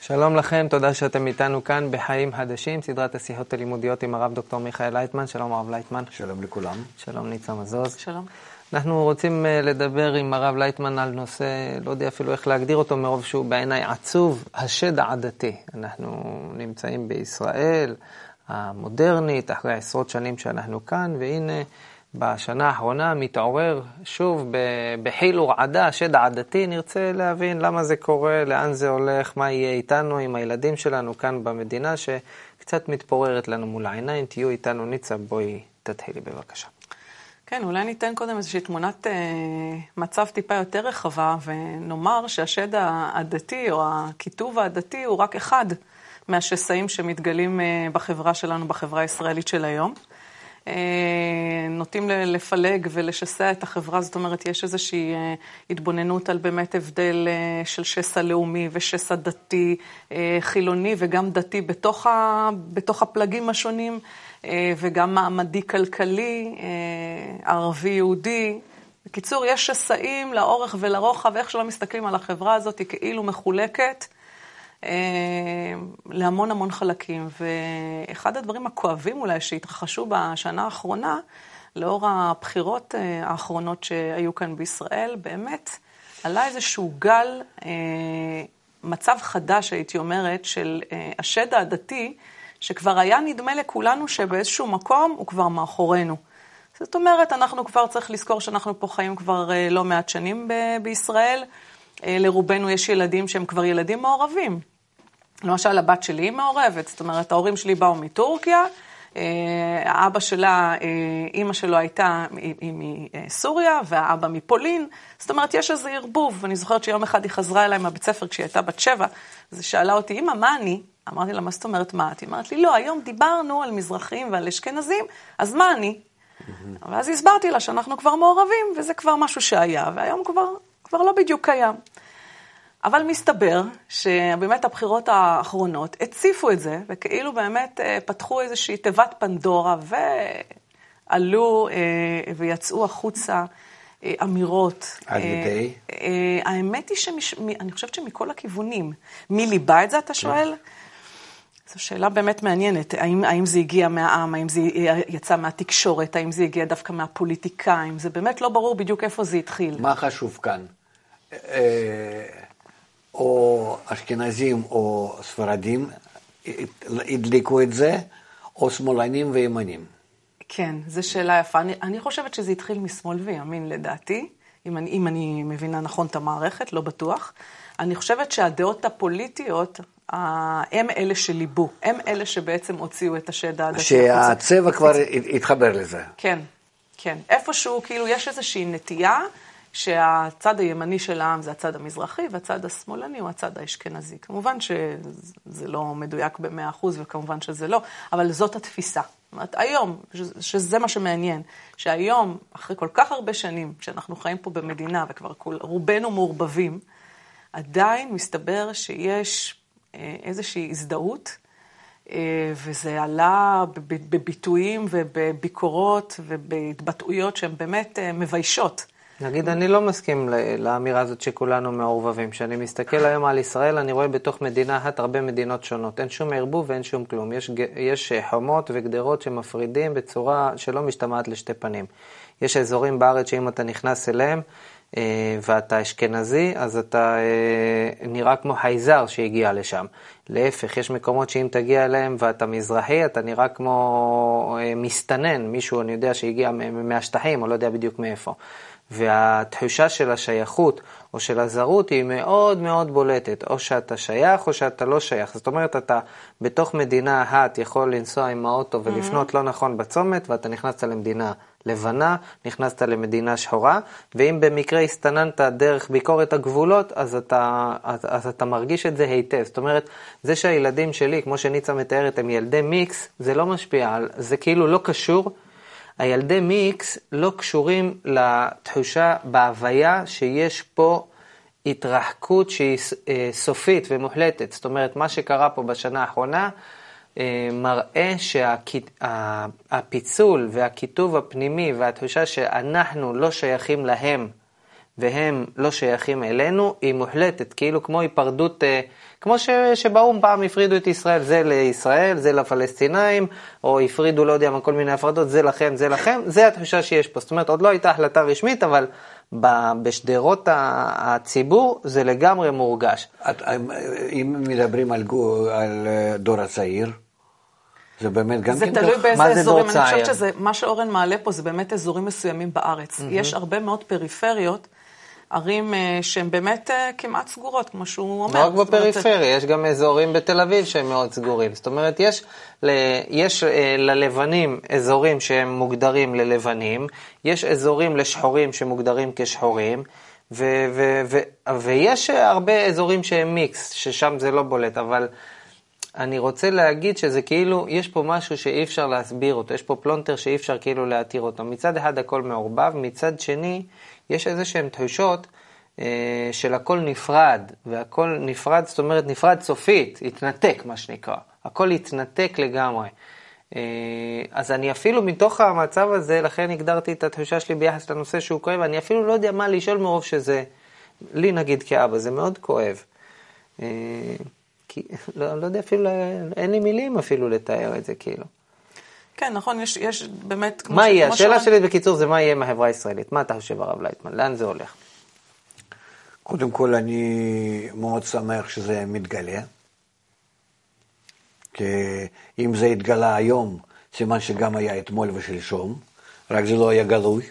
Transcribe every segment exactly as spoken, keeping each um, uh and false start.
שלום לכם, תודה שאתם איתנו כאן בחיים חדשים, סדרת השיחות הלימודיות עם הרב דוקטור מיכאל לייטמן. שלום הרב לייטמן. שלום לכולם. שלום ניצה מזוז. שלום. אנחנו רוצים לדבר עם הרב לייטמן על נושא, לא יודע אפילו איך להגדיר אותו מרוב שהוא בעיניי עצוב, השד העדתי. אנחנו נמצאים בישראל המודרנית, אחרי עשרות שנים שאנחנו כאן, והנה בשנה האחרונה מתעורר שוב בחיל ורעדה, השד העדתי. נרצה להבין למה זה קורה, לאן זה הולך, מה יהיה איתנו, עם הילדים שלנו כאן במדינה, שקצת מתפוררת לנו מול העיניים. תהיו איתנו ניצה, בואי תתחילי בבקשה. כן, אולי ניתן קודם איזושהי תמונת אה, מצב טיפה יותר רחבה, ונאמר שהשד העדתי או הכיתוב העדתי הוא רק אחד מהשסעים שמתגלים אה, בחברה שלנו, בחברה הישראלית של היום. נוטים לפלג ולשסע את החברה, זאת אומרת, יש איזושהי התבוננות על באמת הבדל של שסע לאומי ושסע דתי, חילוני וגם דתי בתוך, ה, בתוך הפלגים השונים, וגם מעמדי כלכלי, ערבי יהודי. בקיצור, יש שסעים לאורך ולרוחב, איך שלא מסתכלים על החברה הזאת, היא כאילו מחולקת להמון המון חלקים. ואחד הדברים הכואבים אולי שהתרחשו בשנה האחרונה, לאור הבחירות האחרונות שהיו כאן בישראל, באמת עלה איזשהו גל, מצב חדש הייתי אומרת, של השד העדתי, שכבר היה נדמה לכולנו שבאיזשהו מקום הוא כבר מאחורינו. זאת אומרת, אנחנו כבר צריך לזכור שאנחנו פה חיים כבר לא מעט שנים ב- בישראל, לרובנו יש ילדים שהם כבר ילדים מעורבים. למשל, הבת שלי היא מעורבת, זאת אומרת, ההורים שלי באו מטורקיה, האבא שלה, אמא שלו הייתה מסוריה, והאבא מפולין, זאת אומרת, יש איזה ערבוב, ואני זוכרת שיום אחד היא חזרה אליי מהבית ספר כשהיא הייתה בת שבע, אז היא שאלה אותי, אמא, מה אני? אמרתי לה, מה זאת אומרת, מה את? היא אמרת לי, לא, היום דיברנו על מזרחים ועל אשכנזים, אז מה אני? ואז הסברתי לה שאנחנו כבר מעורבים, וזה כבר משהו שהיה, והיום כבר, כבר לא בדיוק קיים. אבל מסתבר שבאמת הבחירות האחרונות הציפו את זה, וכאילו באמת פתחו איזושהי תיבת פנדורה, ועלו ויצאו החוצה אמירות. על ידי? האמת היא שאני חושבת שמכל הכיוונים. מי ליבה את זה, אתה שואל? זו שאלה באמת מעניינת. האם, האם זה הגיע מהעם, האם זה יצא מהתקשורת, האם זה הגיע דווקא מהפוליטיקאים? זה באמת לא ברור בדיוק איפה זה התחיל. מה חשוב כאן? או אשכנזים או ספרדים הדליקו את זה, או שמאלנים וימנים. כן, זו שאלה יפה. אני, אני חושבת שזה התחיל משמאל וימין לדעתי, אם אני, אם אני מבינה נכון את המערכת, לא בטוח. אני חושבת שהדעות הפוליטיות, הם אלה שליבו, הם אלה שבעצם הוציאו את השד העדתי. שהצבע כבר התחבר לזה. כן, כן. איפשהו, כאילו, יש איזושהי נטייה, שהצד הימני של העם זה הצד המזרחי, והצד השמאלני הוא הצד האשכנזי. כמובן שזה לא מדויק במאה אחוז, וכמובן שזה לא, אבל זאת התפיסה. זאת אומרת, היום, שזה מה שמעניין, שהיום, אחרי כל כך הרבה שנים, שאנחנו חיים פה במדינה, וכבר רובנו מעורבבים, עדיין מסתבר שיש איזושהי הזדהות, וזה עלה בביטויים ובביקורות ובהתבטאויות שהן באמת מביישות. נגיד, אני לא מסכים לאמירה הזאת שכולנו מעורבבים. כשאני מסתכל היום על ישראל, אני רואה בתוך מדינה אחת הרבה מדינות שונות. אין שום ערבוב ואין שום כלום. יש, יש חומות וגדרות שמפרידים בצורה שלא משתמעת לשתי פנים. יש אזורים בארץ שאם אתה נכנס אליהם, ואתה אשכנזי, אז אתה נראה כמו חייזר שהגיע לשם. להפך, יש מקומות שאם תגיע אליהם ואתה מזרחי, אתה נראה כמו מסתנן, מישהו, אני יודע, שהגיע מהשטחים, או לא יודע בדיוק מאיפה. והתחושה של השייכות או של הזרות היא מאוד מאוד בולטת, או שאתה שייך או שאתה לא שייך. זאת אומרת, אתה בתוך מדינה אחת יכול לנסוע עם האוטו ולפנות mm-hmm. לא נכון בצומת, ואתה נכנסת למדינה לבנה, נכנסת למדינה שחורה, ואם במקרה הסתננת דרך ביקורת הגבולות, אז אתה, אז, אז אתה מרגיש את זה היטב. זאת אומרת, זה שהילדים שלי, כמו שניצה מתארת, הם ילדי מיקס, זה לא משפיע, זה כאילו לא קשור. הילדי מיקס לא קשורים לתחושה בהוויה שיש פה התרחקות שהיא סופית ומוחלטת. זאת אומרת, מה שקרה פה בשנה האחרונה מראה שהפיצול והכיתוב הפנימי והתחושה שאנחנו לא שייכים להם והם לא שייכים אלינו היא מוחלטת, כאילו כמו היפרדות כמו ש, שבאום פעם הפרידו את ישראל, זה לישראל, זה לפלסטינאים, או הפרידו, לא יודע מה, כל מיני הפרדות, זה לכם, זה לכם, זה התחושה שיש פה. זאת אומרת, עוד לא הייתה החלטה רשמית, אבל בשדרות הציבור זה לגמרי מורגש. את, אם מדברים על, על דור הצעיר, זה באמת גם זה כן תלוי כך? באיזה אזורים, אני חושבת צעיר? שזה, מה שאורן מעלה פה זה באמת אזורים מסוימים בארץ. Mm-hmm. יש הרבה מאוד פריפריות, ערים שהן באמת כמעט סגורות, כמו שהוא אומר. לא רק בפריפריה, יש גם אזורים בתל אביב שהם מאוד סגורים. זאת אומרת, יש, ל, יש ללבנים אזורים שהם מוגדרים ללבנים, יש אזורים לשחורים שמוגדרים כשחורים, ו, ו, ו, ויש הרבה אזורים שהם מיקס, ששם זה לא בולט, אבל אני רוצה להגיד שזה כאילו, יש פה משהו שאי אפשר להסביר אותו, יש פה פלונטר שאי אפשר כאילו להתיר אותו. מצד אחד הכל מעורבב, מצד שני, יש איזה שהן תחושות אה, של הכל נפרד, והכל נפרד, זאת אומרת נפרד סופית, התנתק מה שנקרא, הכל התנתק לגמרי. אה, אז אני אפילו מתוך המצב הזה, לכן הגדרתי את התחושה שלי ביחס לנושא שהוא כואב, אני אפילו לא יודע מה לשאול מרוב שזה, לי נגיד כאבא, זה מאוד כואב. אה, כי, לא, לא יודע אפילו, אין לי מילים אפילו לתאר את זה כאילו. כן, נכון, יש, יש באמת... מה יהיה? השאלה שלי בקיצור זה מה יהיה עם החברה הישראלית. מה אתה חושב הרב לייטמן? לאן זה הולך? קודם כל אני מאוד שמח שזה מתגלה. כי אם זה התגלה היום, סימן שגם היה אתמול ושלשום, רק זה לא היה גלוי.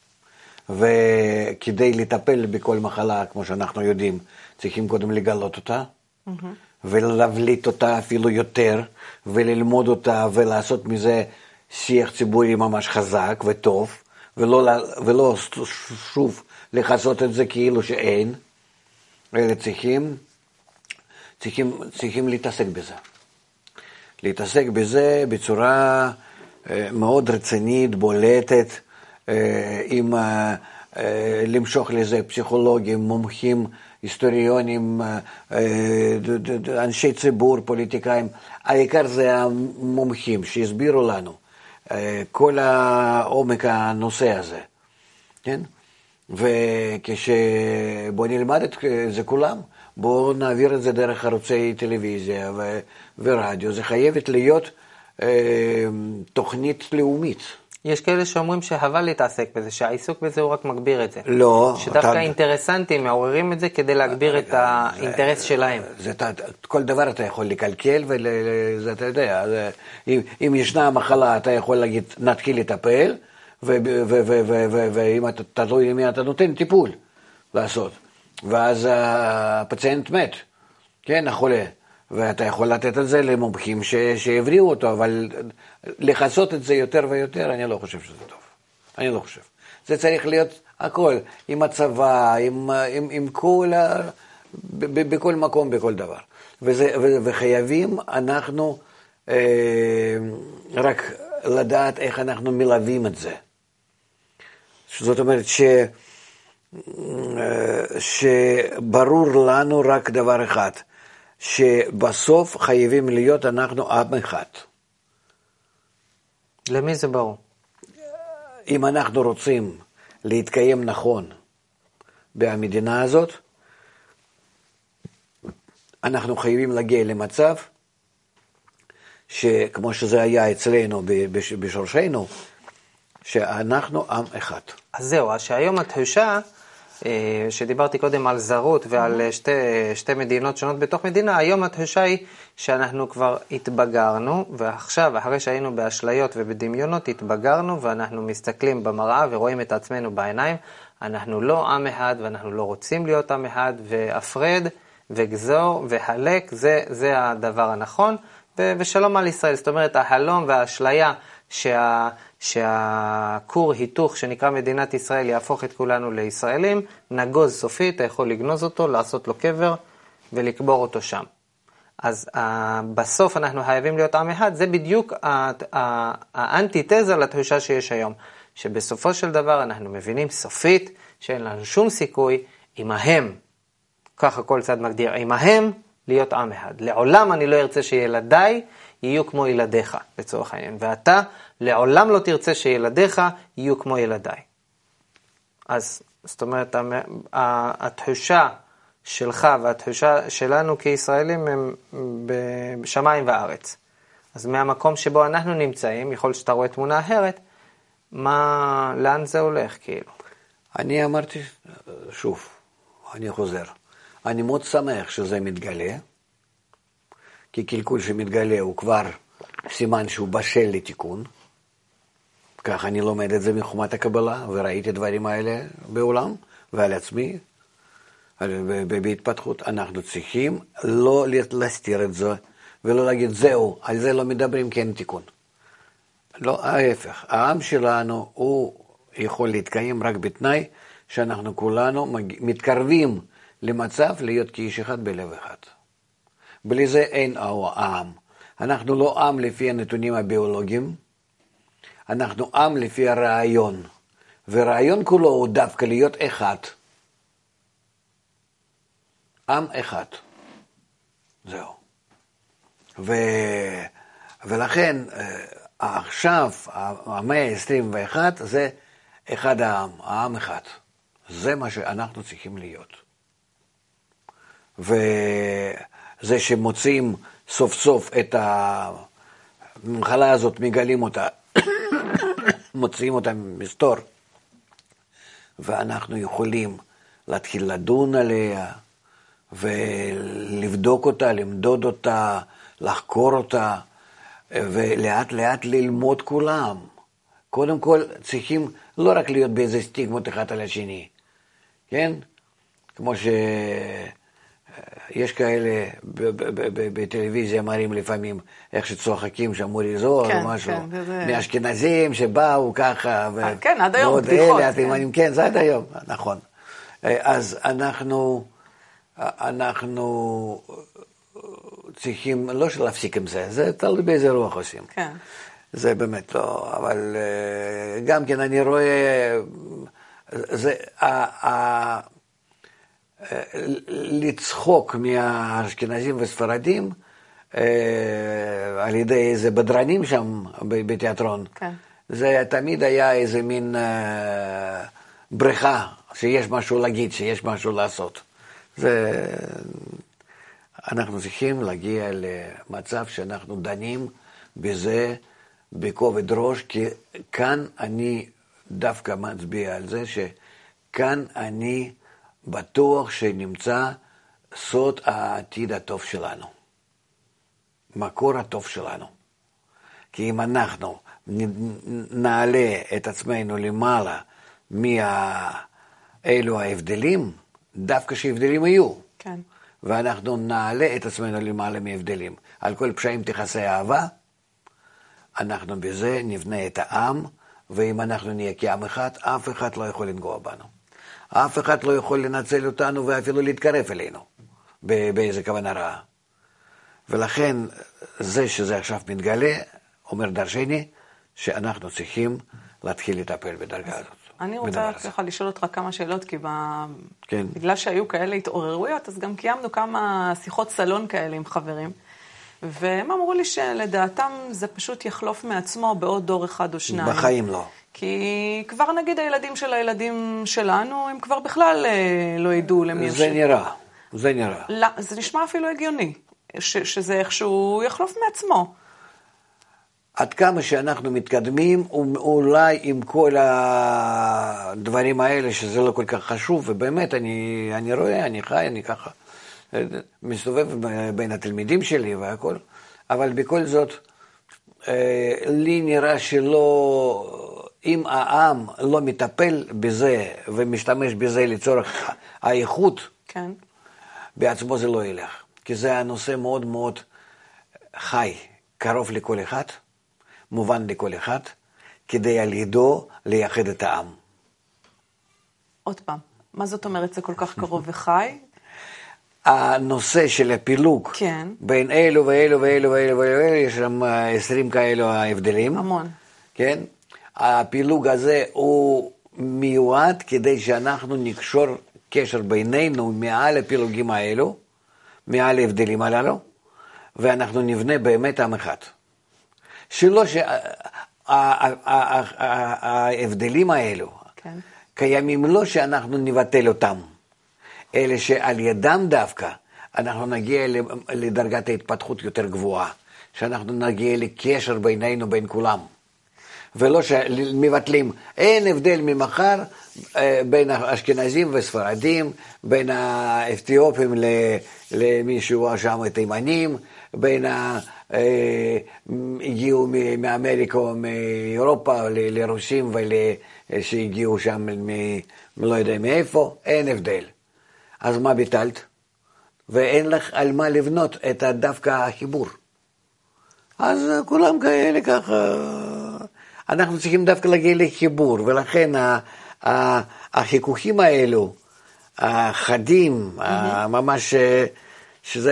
וכדי לטפל בכל מחלה, כמו שאנחנו יודעים, צריכים קודם לגלות אותה. Mm-hmm. ולהבליט אותה אפילו יותר, וללמוד אותה, ולעשות מזה שיח ציבורי ממש חזק וטוב, ולא, ולא שוב לחסות את זה כאילו שאין, אלא צריכים, צריכים, צריכים להתעסק בזה. להתעסק בזה בצורה מאוד רצינית, בולטת, עם למשוך לזה פסיכולוגים, מומחים, היסטוריונים, אנשי ציבור, פוליטיקאים. העיקר זה המומחים שהסבירו לנו כל העומק הנושא הזה. כן? וכשבוא נלמד את זה כולם, בואו נעביר את זה דרך ערוצי טלוויזיה ו- ורדיו. זה חייבת להיות אה, תוכנית לאומית. יש כאלה שאומרים שהבל להתעסק בזה, שהעיסוק בזה הוא רק מגביר את זה. לא. שדווקא אתה... אינטרסנטים מעוררים את זה כדי להגביר את האינטרס שלהם. זה, זה, כל דבר אתה יכול לקלקל, וזה אתה יודע, זה, אם, אם ישנה מחלה אתה יכול להגיד, נתחיל לטפל, ואם אתה תלוי למי אתה נותן טיפול לעשות. ואז הפציינט מת, כן, החולה. ואתה יכול לתת את זה למומחים שהבריאו אותו, אבל לחסות את זה יותר ויותר, אני לא חושב שזה טוב. אני לא חושב. זה צריך להיות הכל, עם הצבא, עם, עם, עם כל, ב, בכל מקום, בכל דבר. וזה, ו, וחייבים אנחנו אה, רק לדעת איך אנחנו מלווים את זה. זאת אומרת ש... שברור לנו רק דבר אחד, שבסוף חייבים להיות אנחנו עם אחד. למי זה ברור? אם אנחנו רוצים להתקיים נכון במדינה הזאת, אנחנו חייבים להגיע למצב שכמו שזה היה אצלנו בשורשנו, שאנחנו עם אחד. אז זהו, אז שהיום התחושה, שדיברתי קודם על זרות ועל שתי, שתי מדינות שונות בתוך מדינה, היום התחושה היא שאנחנו כבר התבגרנו, ועכשיו, אחרי שהיינו באשליות ובדמיונות, התבגרנו, ואנחנו מסתכלים במראה ורואים את עצמנו בעיניים, אנחנו לא עם אחד, ואנחנו לא רוצים להיות עם אחד, והפרד וגזור והלק, זה, זה הדבר הנכון, ו- ושלום על ישראל. זאת אומרת, החלום והאשליה שה... שהקור היתוך שנקרא מדינת ישראל יהפוך את כולנו לישראלים, נגוז סופית, אתה יכול לגנוז אותו, לעשות לו קבר ולקבור אותו שם. אז uh, בסוף אנחנו חייבים להיות עם אחד, זה בדיוק האנטיתזה לתחושה שיש היום, שבסופו של דבר אנחנו מבינים סופית שאין לנו שום סיכוי עמהם, ככה כל צד מגדיר, עמהם להיות עם אחד. לעולם אני לא ארצה שילדיי יהיו כמו ילדיך, לצורך העניין, ואתה לעולם לא תרצה שילדיך יהיו כמו ילדיי. אז זאת אומרת, התחושה שלך והתחושה שלנו כישראלים הם בשמיים וארץ. אז מהמקום שבו אנחנו נמצאים, יכול שאתה רואה תמונה אחרת, מה, לאן זה הולך כאילו? אני אמרתי, שוב, אני חוזר, אני מאוד שמח שזה מתגלה, כי קלקול שמתגלה הוא כבר סימן שהוא בשל לתיקון, כך אני לומד את זה מחומת הקבלה, וראיתי דברים האלה בעולם, ועל עצמי, בהתפתחות, אנחנו צריכים לא להסתיר את זה, ולא להגיד זהו, על זה לא מדברים כי אין תיקון. לא, ההפך, העם שלנו הוא יכול להתקיים רק בתנאי שאנחנו כולנו מתקרבים למצב להיות כאיש אחד בלב אחד. בלי זה אין העם. אנחנו לא עם לפי הנתונים הביולוגיים, אנחנו עם לפי הרעיון, והרעיון כולו הוא דווקא להיות אחד. עם אחד. זהו. ו... ולכן עכשיו המאה ה-עשרים ואחת זה אחד העם, העם אחד. זה מה שאנחנו צריכים להיות. וזה שמוצאים סוף סוף את המחלה הזאת, מגלים אותה, מוצאים אותה מסתור, ואנחנו יכולים להתחיל לדון עליה, ולבדוק אותה, למדוד אותה, לחקור אותה, ולאט לאט ללמוד כולם. קודם כל צריכים לא רק להיות באיזה סטיגמות אחד על השני, כן? כמו שיש כאלה בטלוויזיה מראים לפעמים איך שצוחקים שם מורי זוהר או משהו, מאשכנזים שבאו ככה, כן, עד היום בדיחות. כן, זה עד היום, נכון. אז אנחנו אנחנו צריכים לא להפסיק עם זה, זה תלוי באיזה רוח עושים. כן. זה באמת לא, אבל גם כן אני רואה, זה, ה, ה, לצחוק מהאשכנזים וספרדים, על ידי איזה בדרנים שם בתיאטרון, כן. זה תמיד היה איזה מין בריכה, שיש משהו להגיד, שיש משהו לעשות. זה, אנחנו צריכים להגיע למצב שאנחנו דנים בזה בכובד ראש, כי כאן אני דווקא מצביע על זה שכאן אני בטוח שנמצא סוד העתיד הטוב שלנו, מקור הטוב שלנו. כי אם אנחנו נעלה את עצמנו למעלה מאלו ההבדלים, דווקא שהבדלים יהיו. כן. ואנחנו נעלה את עצמנו למעלה מהבדלים. על כל פשעים תכסה אהבה, אנחנו בזה נבנה את העם, ואם אנחנו נהיה כעם אחד, אף אחד לא יכול לנגוע בנו. אף אחד לא יכול לנצל אותנו ואפילו להתקרב אלינו, באיזה כוונה רעה. ולכן זה שזה עכשיו מתגלה, אומר דרשני, שאנחנו צריכים להתחיל לטפל בדרגה הזאת. אני רוצה ככה לשאול אותך כמה שאלות, כי כן. בגלל שהיו כאלה התעוררויות, אז גם קיימנו כמה שיחות סלון כאלה עם חברים, והם אמרו לי שלדעתם זה פשוט יחלוף מעצמו בעוד דור אחד או שניים. בחיים לא. כי כבר נגיד הילדים של הילדים שלנו, הם כבר בכלל לא ידעו למי זה נראה, זה נראה. לא, זה נשמע אפילו הגיוני, ש- שזה איכשהו יחלוף מעצמו. עד כמה שאנחנו מתקדמים, אולי עם כל הדברים האלה, שזה לא כל כך חשוב, ובאמת אני, אני רואה, אני חי, אני ככה מסתובב בין התלמידים שלי והכל, אבל בכל זאת, לי נראה שלא, אם העם לא מטפל בזה ומשתמש בזה לצורך האיכות, כן. בעצמו זה לא ילך, כי זה הנושא מאוד מאוד חי, קרוב לכל אחד, מובן לכל אחד, כדי על ידו לייחד את העם. עוד פעם, מה זאת אומרת זה כל כך קרוב וחי? הנושא של הפילוג, כן. בין אלו ואלו ואלו ואלו ואלו, יש שם עשרים כאלו ההבדלים. המון. כן? הפילוג הזה הוא מיועד כדי שאנחנו נקשור קשר בינינו מעל הפילוגים האלו, מעל ההבדלים הללו, ואנחנו נבנה באמת עם אחד. שלא שההבדלים האלו כן. קיימים לא שאנחנו נבטל אותם, אלא שעל ידם דווקא אנחנו נגיע לדרגת ההתפתחות יותר גבוהה, שאנחנו נגיע לקשר בינינו, בין כולם. ולא שמבטלים, אין הבדל ממחר בין האשכנזים וספרדים, בין האתיופים למישהו שם התימנים, בין הגיעו מאמריקה או מאירופה לרוסים שהגיעו שם מלא יודע מאיפה, אין הבדל. אז מה ביטלת? ואין לך על מה לבנות את דווקא החיבור. אז כולם כאלה ככה, אנחנו צריכים דווקא להגיע לחיבור, ולכן החיכוכים האלו, החדים, ממש שזה,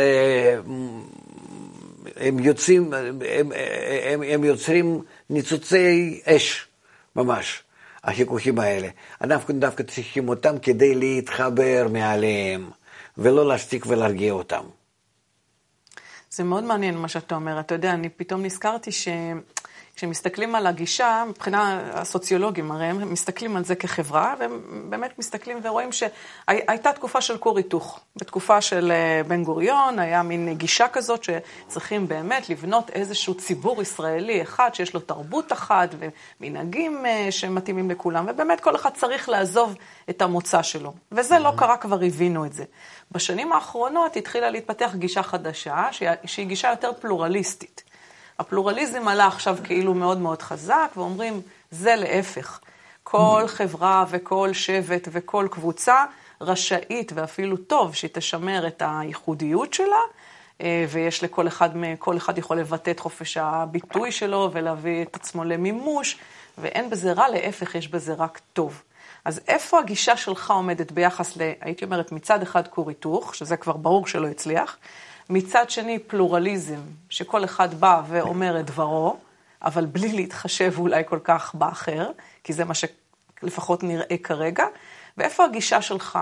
הם יוצאים, הם, הם, הם יוצרים ניצוצי אש, ממש, החיכוכים האלה. אנחנו דווקא צריכים אותם כדי להתחבר מעליהם, ולא להשתיק ולהרגיע אותם. זה מאוד מעניין מה שאתה אומר. אתה יודע, אני פתאום נזכרתי שכשמסתכלים על הגישה, מבחינה הסוציולוגים, הרי הם מסתכלים על זה כחברה, והם באמת מסתכלים ורואים שהייתה תקופה של כור היתוך. בתקופה של בן גוריון היה מין גישה כזאת שצריכים באמת לבנות איזשהו ציבור ישראלי אחד, שיש לו תרבות אחת ומנהגים שמתאימים לכולם, ובאמת כל אחד צריך לעזוב את המוצא שלו. וזה לא קרה, כבר הבינו את זה. בשנים האחרונות התחילה להתפתח גישה חדשה, שהיא גישה יותר פלורליסטית. הפלורליזם עלה עכשיו כאילו מאוד מאוד חזק, ואומרים, זה להפך. כל חברה וכל שבט וכל קבוצה רשאית, ואפילו טוב, שהיא תשמר את הייחודיות שלה, ויש לכל אחד, כל אחד יכול לבטא את חופש הביטוי שלו, ולהביא את עצמו למימוש, ואין בזה רע, להפך, יש בזה רק טוב. אז איפה הגישה שלך עומדת ביחס ל, הייתי אומרת, מצד אחד כור היתוך, שזה כבר ברור שלא הצליח, מצד שני פלורליזם, שכל אחד בא ואומר את דברו, אבל בלי להתחשב אולי כל כך באחר, כי זה מה שלפחות נראה כרגע, ואיפה הגישה שלך?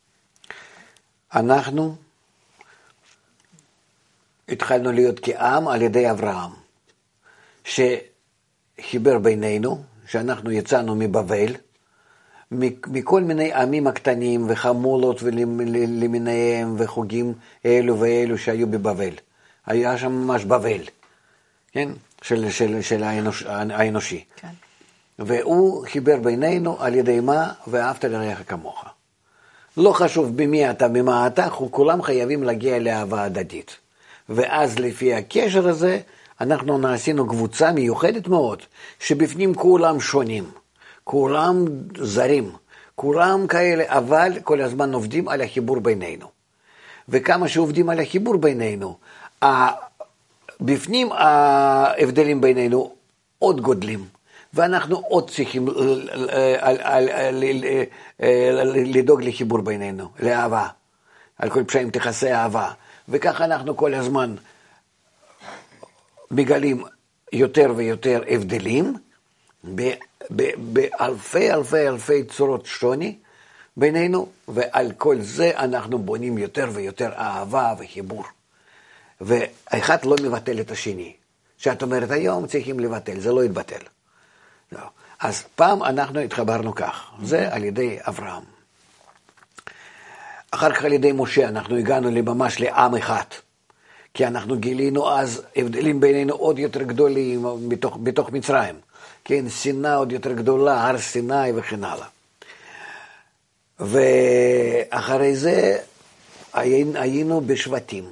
אנחנו התחלנו להיות כעם על ידי אברהם, שחיבר בינינו, שאנחנו יצאנו מבבל, מכל מיני עמים הקטנים וחמולות למיניהם וחוגים אלו ואלו שהיו בבבל. היה שם ממש בבל, כן? של, של, של האנוש, האנושי. כן. והוא חיבר בינינו על ידי מה? ואהבת לרעך כמוך. לא חשוב במי אתה, ממה אתה, כולם חייבים להגיע לאהבה הדדית. ואז לפי הקשר הזה, אנחנו נעשינו קבוצה מיוחדת מאוד, שבפנים כולם שונים. כולם זרים, כולם כאלה, אבל כל הזמן עובדים על החיבור בינינו. וכמה שעובדים על החיבור בינינו, בפנים ההבדלים בינינו עוד גודלים, ואנחנו עוד צריכים לדאוג לחיבור בינינו, לאהבה, על כל פשעים תכסה אהבה, וככה אנחנו כל הזמן מגלים יותר ויותר הבדלים, באלפי אלפי אלפי צורות שוני בינינו, ועל כל זה אנחנו בונים יותר ויותר אהבה וחיבור. ואחד לא מבטל את השני. שאת אומרת היום צריכים לבטל, זה לא יתבטל. לא. אז פעם אנחנו התחברנו כך, זה על ידי אברהם. אחר כך על ידי משה אנחנו הגענו ממש לעם אחד, כי אנחנו גילינו אז הבדלים בינינו עוד יותר גדולים בתוך, בתוך מצרים. כן, שנאה עוד יותר גדולה, הר סיני וכן הלאה. ואחרי זה היינו בשבטים.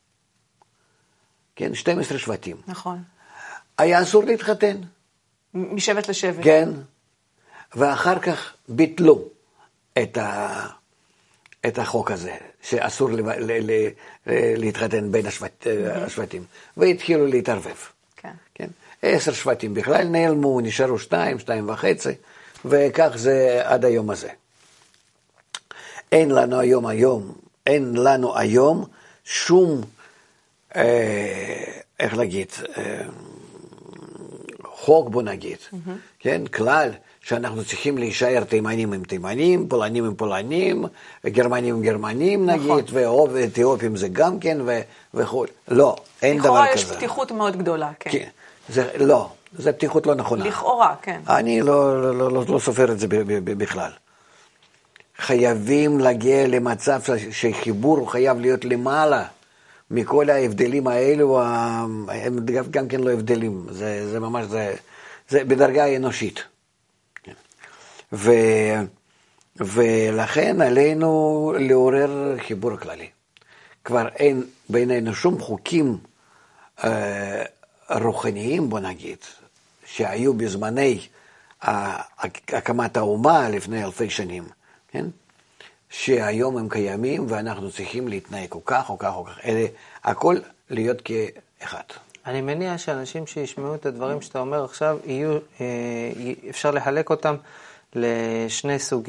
כן, שנים עשר שבטים. נכון. היה אסור להתחתן. משבט לשבט. כן. ואחר כך ביטלו את, ה... את החוק הזה, שאסור ל... ל... ל... להתחתן בין השבט... השבטים. והתחילו להתערבב. כן. כן. עשר שבטים בכלל נעלמו, נשארו שתיים, שתיים וחצי, וכך זה עד היום הזה. אין לנו היום היום, אין לנו היום שום, אה, איך להגיד, אה, חוק בוא נגיד, mm-hmm. כן, כלל שאנחנו צריכים להישאר תימנים עם תימנים, פולנים עם פולנים, גרמנים עם גרמנים נגיד, נכון. ואתיופים זה גם כן וכו'. לא, אין דבר כזה. לכאורה יש פתיחות מאוד גדולה, כן. כן. זה, לא, זה פתיחות לא נכונה. לכאורה, כן. אני לא, לא, לא, לא סופר את זה בכלל. חייבים להגיע למצב שחיבור הוא חייב להיות למעלה מכל ההבדלים האלו, הם גם כן לא הבדלים, זה, זה ממש, זה, זה בדרגה אנושית. ו, ולכן עלינו לעורר חיבור כללי. כבר אין בינינו שום חוקים אה, רוחניים, בוא נגיד, שהיו בזמני הקמת האומה לפני אלפי שנים, כן? שהיום הם קיימים ואנחנו צריכים להתנהג כל כך או כך או כך, אלה הכל להיות כאחד. אני מניח שאנשים שישמעו את הדברים שאתה אומר עכשיו, יהיו, אפשר לחלק אותם לשני סוגי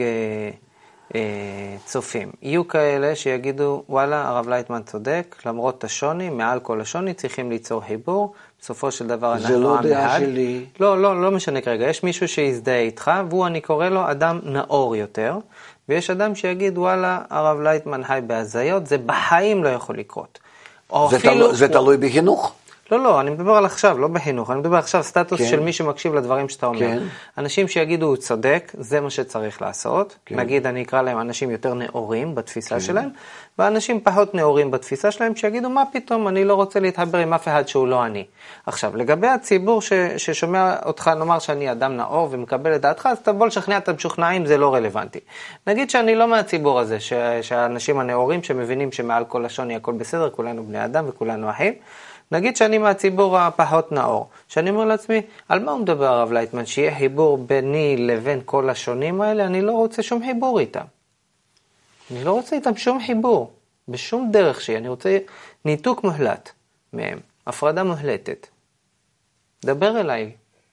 צופים. יהיו כאלה שיגידו, וואלה, הרב לייטמן צודק, למרות השוני, מעל כל השוני, צריכים ליצור חיבור, בסופו של דבר אנחנו לא עם דעה אחד. שלי. לא, לא, לא משנה כרגע. יש מישהו שיזדהה איתך, והוא, אני קורא לו אדם נאור יותר, ויש אדם שיגיד, וואלה, הרב לייטמן חי בהזיות, זה בחיים לא יכול לקרות. זה, תלו, זה תלוי בחינוך? לא, לא, אני מדבר על עכשיו, לא בחינוך, אני מדבר עכשיו סטטוס כן. של מי שמקשיב לדברים שאתה אומר. כן. אנשים שיגידו, הוא צודק, זה מה שצריך לעשות. כן. נגיד, אני אקרא להם אנשים יותר נאורים בתפיסה כן. שלהם, ואנשים פחות נאורים בתפיסה שלהם, שיגידו, מה פתאום, אני לא רוצה להתחבר עם אף אחד שהוא לא אני. עכשיו, לגבי הציבור ש, ששומע אותך, נאמר שאני אדם נאור ומקבל את דעתך, אז תבוא לשכנע את המשוכנעים, זה לא רלוונטי. נגיד שאני לא מהציבור הזה, ש, שהאנשים הנאורים שמבינים שמעל כל השוני הכל בסדר, כולנו בני אדם וכולנו אחים. נגיד שאני מהציבור הפחות נאור, שאני אומר לעצמי, על מה הוא מדבר הרב לייטמן? שיהיה חיבור ביני לבין כל השונים האלה, אני לא רוצה שום חיבור איתם. אני לא רוצה איתם שום חיבור, בשום דרך שהיא, אני רוצה ניתוק מוחלט מהם, הפרדה מוחלטת. דבר אליי,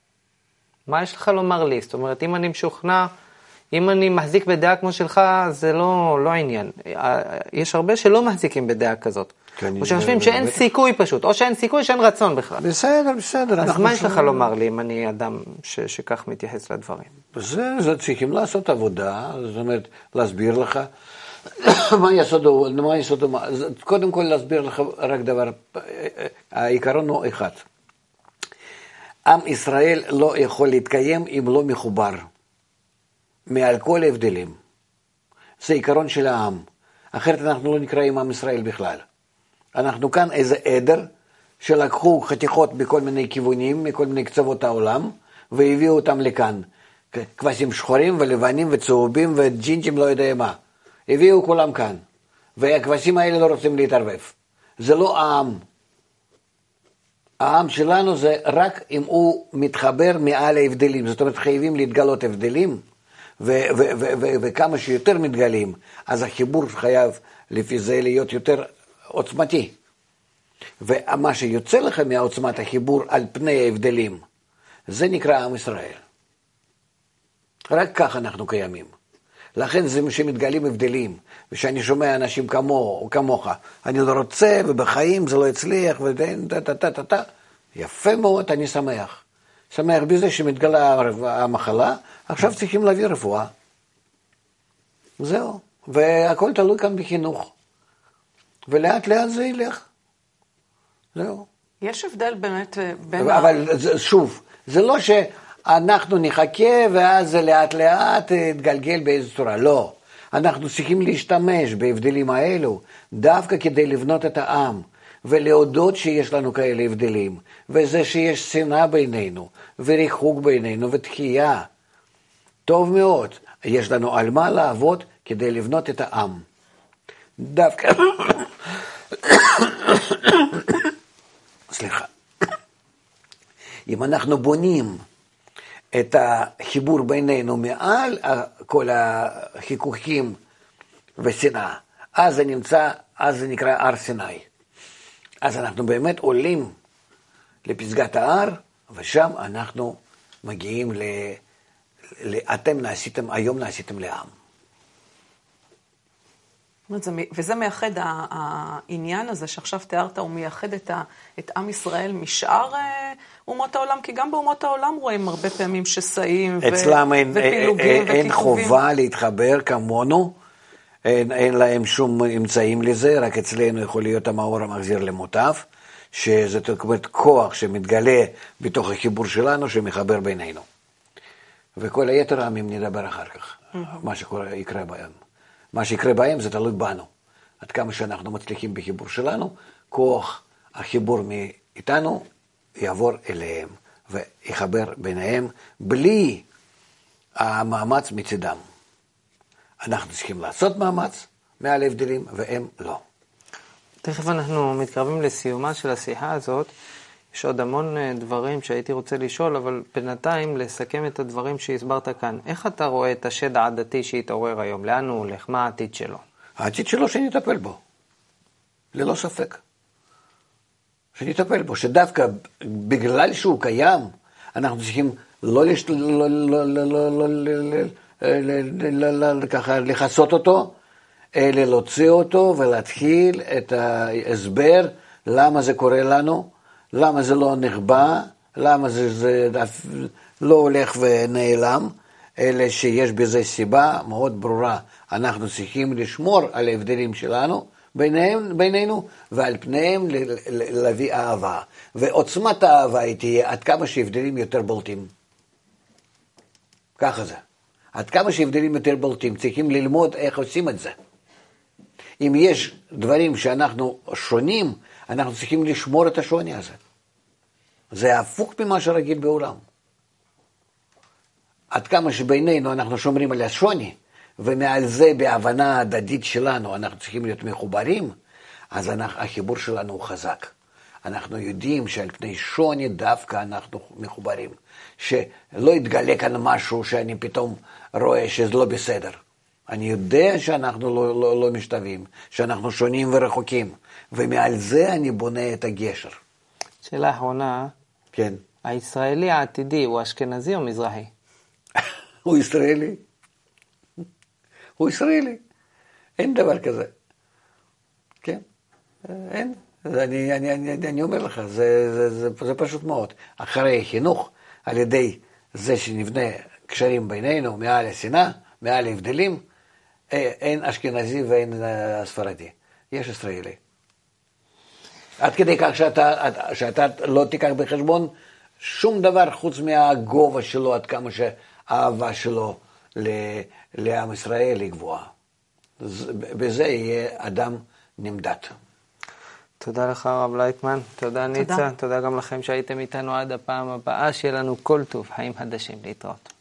מה יש לך לומר לי? זאת אומרת, אם אני משוכנע, אם אני מחזיק בדעה כמו שלך, זה לא, לא העניין. יש הרבה שלא מחזיקים בדעה כזאת. או שחושבים שאין סיכוי פשוט, או שאין סיכוי שאין רצון בכלל. בסדר, בסדר. אז מה יש לך לומר לי אם אני אדם שכך מתייחס לדברים? זה, זה צריכים לעשות עבודה, זאת אומרת, להסביר לך מה יסודו, מה יסודו, קודם כל להסביר לך רק דבר, העיקרון הוא אחד. עם ישראל לא יכול להתקיים אם לא מחובר, מעל כל ההבדלים. זה עיקרון של העם, אחרת אנחנו לא נקראים עם ישראל בכלל. אנחנו כאן איזה עדר שלקחו חתיכות בכל מיני כיוונים, מכל מיני קצוות העולם, והביאו אותם לכאן. כבשים שחורים ולבנים וצהובים וג'ינג'ים לא יודע מה. הביאו כולם כאן. והכבשים האלה לא רוצים להתערבב. זה לא העם. העם שלנו זה רק אם הוא מתחבר מעל ההבדלים. זאת אומרת, חייבים להתגלות הבדלים, ו- ו- ו- ו- וכמה שיותר מתגלים, אז החיבור חייב לפי זה להיות יותר עוצמתי. ומה שיוצא לך מהעוצמת החיבור על פני ההבדלים, זה נקרא עם ישראל. רק כך אנחנו קיימים. לכן זה שמתגלים הבדלים, ושאני שומע אנשים כמו, או כמוך, אני לא רוצה, ובחיים זה לא הצליח, ודאי, יפה מאוד, אני שמח. שמח בזה שמתגלה המחלה, עכשיו צריכים להביא רפואה. זהו. והכל תלוי כאן בחינוך. ולאט לאט זה ילך. זהו. יש הבדל באמת בין... אבל ה... שוב, זה לא שאנחנו נחכה ואז זה לאט לאט יתגלגל באיזו צורה. לא. אנחנו צריכים להשתמש בהבדלים האלו, דווקא כדי לבנות את העם, ולהודות שיש לנו כאלה הבדלים, וזה שיש שנאה בינינו, וריחוק בינינו, ותחייה. טוב מאוד. יש לנו על מה לעבוד כדי לבנות את העם. דווקא... סליחה. אם אנחנו בונים את החיבור בינינו מעל כל החיכוכים ושנאה, אז זה נמצא, אז זה נקרא הר סיני. אז אנחנו באמת עולים לפסגת ההר, ושם אנחנו מגיעים ל... אתם נעשיתם, היום נעשיתם לעם. וזה מייחד, העניין הזה שעכשיו תיארת, הוא מייחד את, ה, את עם ישראל משאר אומות העולם, כי גם באומות העולם רואים הרבה פעמים שסעים ו, אצלם אין, ופילוגים אין, אין חובה להתחבר כמונו, אין, אין להם שום אמצעים לזה, רק אצלנו יכול להיות המאור המחזיר למוטב, שזה אומרת כוח שמתגלה בתוך החיבור שלנו, שמחבר בינינו. וכל היתר העמים נדבר אחר כך, mm-hmm. מה שקורה יקרה בהם. מה שיקרה בהם זה תלוי בנו. עד כמה שאנחנו מצליחים בחיבור שלנו, כוח החיבור מאיתנו יעבור אליהם ויחבר ביניהם בלי המאמץ מצדם. אנחנו צריכים לעשות מאמץ מעל ההבדלים והם לא. תכף אנחנו מתקרבים לסיומה של השיחה הזאת. יש עוד המון דברים שהייתי רוצה לשאול, אבל בינתיים לסכם את הדברים שהסברת כאן. איך אתה רואה את השד העדתי שהתעורר היום? לאן הוא הולך? מה העתיד שלו? העתיד שלו שנטפל בו. ללא ספק. שנטפל בו. שדווקא בגלל שהוא קיים, אנחנו צריכים לא לחסות אותו, אלא להוציא אותו ולהתחיל את ההסבר למה זה קורה לנו, למה זה לא נחבא, למה זה, זה לא הולך ונעלם, אלא שיש בזה סיבה מאוד ברורה. אנחנו צריכים לשמור על ההבדלים שלנו ביניהם, בינינו, ועל פניהם להביא אהבה. ועוצמת האהבה היא תהיה עד כמה שהבדלים יותר בולטים. ככה זה. עד כמה שהבדלים יותר בולטים, צריכים ללמוד איך עושים את זה. אם יש דברים שאנחנו שונים, אנחנו צריכים לשמור את השוני הזה. זה הפוך ממה שרגיל בעולם. עד כמה שבינינו אנחנו שומרים על השוני, ומעל זה בהבנה ההדדית שלנו אנחנו צריכים להיות מחוברים, אז אנחנו, החיבור שלנו הוא חזק. אנחנו יודעים שעל פני שוני דווקא אנחנו מחוברים. שלא יתגלה כאן משהו שאני פתאום רואה שזה לא בסדר. אני יודע שאנחנו לא, לא, לא משתווים, שאנחנו שונים ורחוקים, ומעל זה אני בונה את הגשר. שאלה אחרונה, כן. הישראלי העתידי הוא אשכנזי או מזרחי? הוא ישראלי. הוא ישראלי. אין דבר כזה. כן, אין. אני, אני, אני, אני אומר לך, זה, זה, זה, זה פשוט מאוד. אחרי חינוך, על ידי זה שנבנה קשרים בינינו, מעל השנאה, מעל ההבדלים, אין אשכנזי ואין ספרדי. יש ישראלי. עד כדי כך שאתה, שאתה לא תיקח בחשבון שום דבר חוץ מהגובה שלו, עד כמה שהאהבה שלו לעם ישראל היא גבוהה. בזה יהיה אדם נמדד. תודה לך רב לייטמן, תודה ניצה, תודה גם לכם שהייתם איתנו עד הפעם הבאה, שיהיה לנו כל טוב, חיים חדשים, להתראות.